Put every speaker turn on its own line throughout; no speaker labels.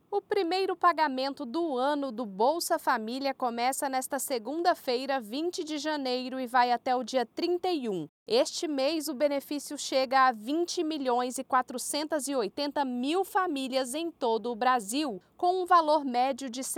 O primeiro pagamento do ano do Bolsa Família começa nesta segunda-feira, 20 de janeiro, e vai até o dia 31. Este mês, o benefício chega a 20 milhões e 480 mil famílias em todo o Brasil, com um valor médio de R$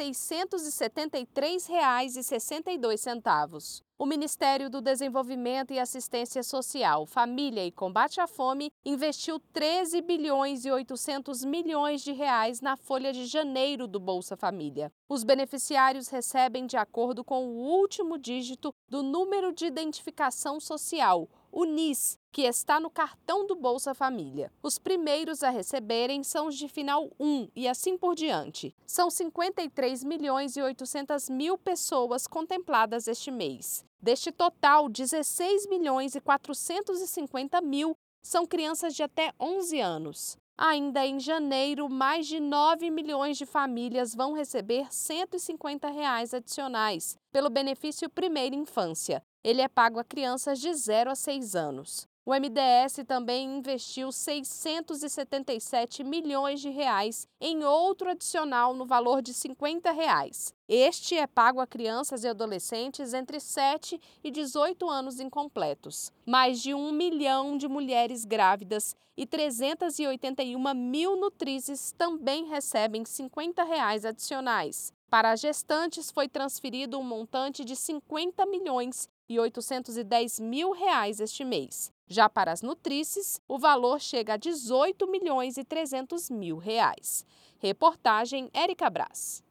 673,62. O Ministério do Desenvolvimento e Assistência Social, Família e Combate à Fome investiu 13 bilhões e 800 milhões de reais na folha de janeiro do Bolsa Família. Os beneficiários recebem de acordo com o último dígito do número de identificação social, o NIS, que está no cartão do Bolsa Família. Os primeiros a receberem são os de final 1 e assim por diante. São 53 milhões e 800 mil pessoas contempladas este mês. Deste total, 16 milhões e 450 mil são crianças de até 11 anos. Ainda em janeiro, mais de 9 milhões de famílias vão receber R$ 150 adicionais pelo benefício Primeira Infância. Ele é pago a crianças de 0 a 6 anos. O MDS também investiu 677 milhões de reais em outro adicional no valor de R$ 50. Este é pago a crianças e adolescentes entre 7 e 18 anos incompletos. Mais de 1 milhão de mulheres grávidas e 381 mil nutrizes também recebem R$ 50 adicionais. Para as gestantes, foi transferido um montante de 50 milhões e 810 mil reais este mês. Já para as nutrizes, o valor chega a 18 milhões e 300 mil reais. Reportagem Érica Brás.